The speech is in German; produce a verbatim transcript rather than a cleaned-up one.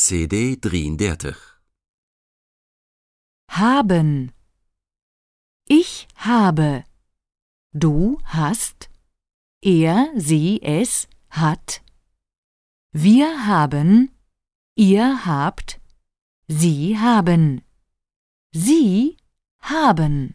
C D drieëndertig. Haben. Ich habe. Du hast. Er, sie, es hat. Wir haben. Ihr habt. Sie haben. Sie haben.